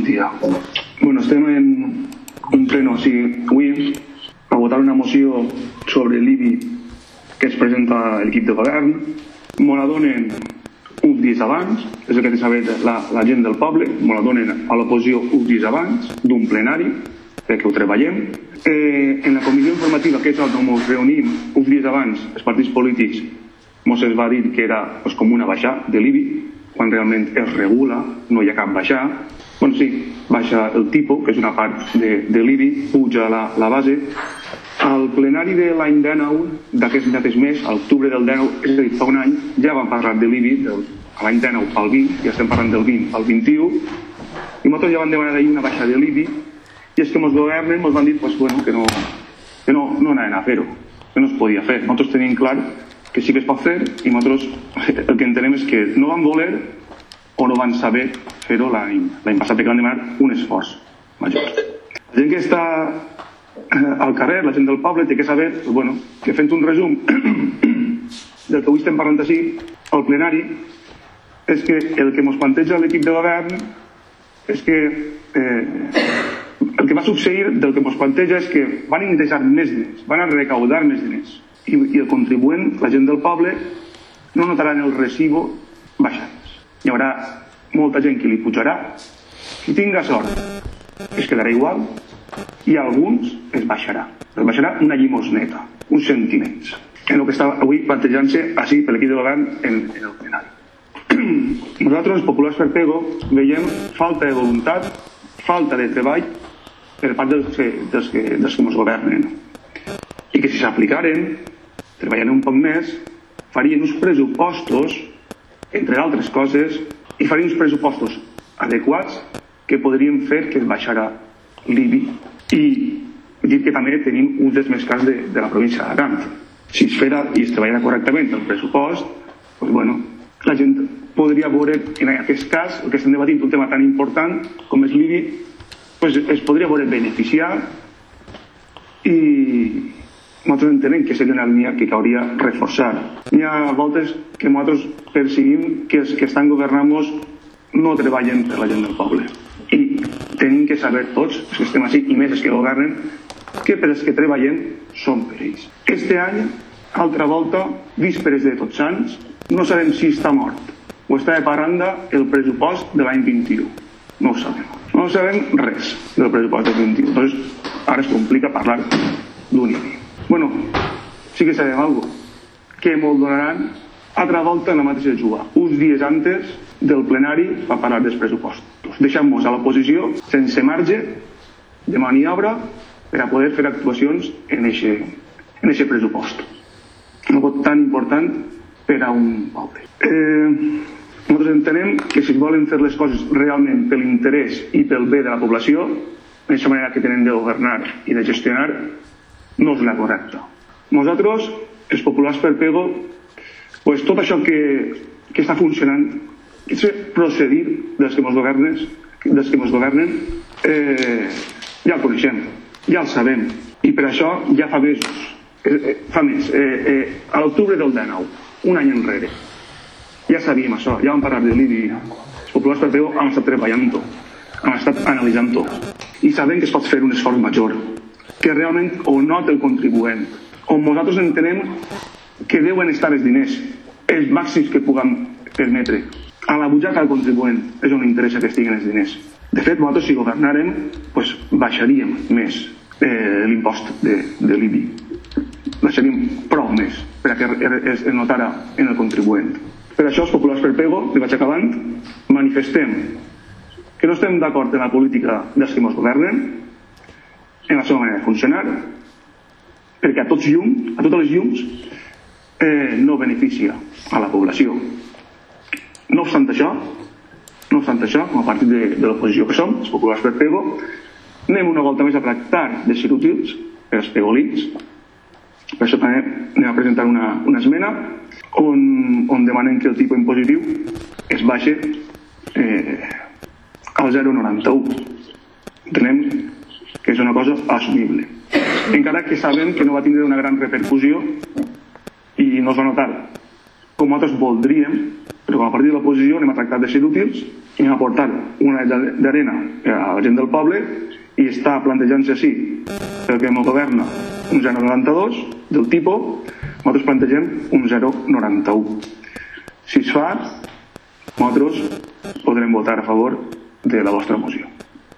dia. Estem en un pleno avui a votar una moció sobre l'IBI que es presenta l'equip de govern. Me la donen uns dies abans, és el que té saber la gent del poble, me la donen a l'oposició uns dies abans d'un plenari, perquè ho treballem. En la comissió informativa, que és on ens reunim uns dies abans, els partits polítics, ens va dir que era com una baixada de l'IBI, quan realment es regula, no hi ha cap baixada. Sí, baixa el tipus, que és una part de l'IBI, puja la base. Al plenari de l'any 19, d'aquest mateix mes, a l'octubre del 19, és a dir, fa un any, ja vam parlar de l'IBI, l'any 19 al 20, ja estem parlant del 20 al 21, i nosaltres ja vam demanar ahir una baixada de l'IBI, i és que ens governen, ens van dir que no anaven a fer-ho, que no es podia fer. Nosaltres tenim clar que sí que es pot fer, i nosaltres el que entenem és que no van voler o no van saber fer-ho l'any passat, perquè van demanar un esforç major. La gent que està al carrer, la gent del poble, té que saber que fent un resum del que avui estem parlant així al plenari, és que el que ens planteja l'equip de govern és que el que va succeir del que ens planteja és que van ingressar més diners, van recaudar més diners, i el contribuent, la gent del poble, no notarà el recibo baixant. Hi haurà molta gent que li pujarà, qui tinga sort es quedarà igual, i a alguns es baixarà una llimosneta, uns sentiments, en el que està avui plantejant-se així per l'equip de govern en el plenari. Nosaltres, els populars per Pego, veiem falta de voluntat, falta de treball per part dels que ens governen, i que si s'aplicaren, treballarien un poc més, farien uns pressupostos, entre altres coses, i farien uns pressupostos adequats que podrien fer que es baixara l'IBI, i dir que també tenim uns dels més cars de la província d'Alacant. Si es fera i es treballara correctament el pressupost, la gent podria veure, en aquest cas, el que estem debatint, un tema tan important com és l'IBI, es podria veure beneficiar, i nosaltres entenem que seria una línia que cauria reforçar. Hi ha voltes que nosaltres perseguim que els que estan governant-nos no treballen per la gent del poble. I tenim que saber tots, els que estem així, i més els que governen, que per els que treballem són per ells. Este any, altra volta, vísperes de Tots Sants, no sabem si està mort o està de parranda el pressupost de l'any 21. No ho sabem. No sabem res del pressupost del 21. Llavors, ara es complica parlar d'un IBI. Sí que sabem alguna cosa, que molt donaran altra volta en la mateixa juga, uns dies antes del plenari per parlar dels pressupostos, deixant-nos a l'oposició sense marge de maniobra per a poder fer actuacions en aquest pressupost, un vot tan important per a un poble. Nosaltres entenem que si volen fer les coses realment per l'interès i pel bé de la població, d'aquesta manera que tenen de governar i de gestionar, no és la correcta. Nosaltres, els populars per Pego, tot això que està funcionant, aquest procedir dels que ens governen, ja el coneixem, ja el sabem, i per això ja fa mesos, a l'octubre del 19, un any enrere, ja sabíem això, ja vam parlar de l'IBI, els populars per Pego han estat treballant-ho, han estat analitzant-ho, i sabem que es pot fer un esforç major, que realment ho nota el contribuent, on nosaltres entenem que deuen estar els diners, els màxims que puguem permetre. A la butxaca del contribuent és on interessa que estiguin els diners. De fet, nosaltres, si governàrem, baixaríem més l'impost de l'IBI. Baixaríem prou més per a que es notara en el contribuent. Per això, els populars per Pego, i vaig acabant, manifestem que no estem d'acord en la política dels que ens governen, en la seva manera de funcionar, perquè a totes les llums no beneficia a la població. No obstant això, com a partit de l'oposició que som, els populars per Pego, anem una volta més a tractar de ser útils per als pegolins. Per això també anem a presentar una esmena on demanem que el tipus impositiu es baixe al 0,91. Entenem que és una cosa assumible. Encara que sabem que no va tindre una gran repercussió i no es va notar com nosaltres voldríem, però com a partit de l'oposició anem a tractar de ser útils i aportar una d'arena a la gent del poble i està plantejant-se sí el que no governa un 0,92 del tipus, nosaltres plantegem un 0,91. Si es fa, nosaltres podrem votar a favor de la vostra moció.